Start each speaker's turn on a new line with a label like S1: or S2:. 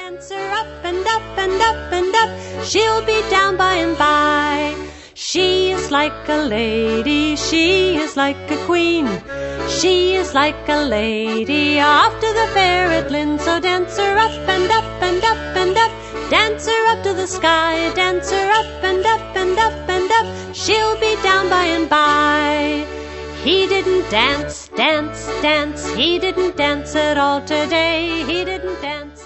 S1: Dance her up and up and up and up. She'll be down by and by. She is like a lady, she is like a queen. She is like a lady off to the fair at Lynn. So dance her up and up and up and up. Dance her up to the sky. Dance her up and up and up and up. She'll be down by and by. He didn't dance, dance, dance. He didn't dance at all today. He didn't dance.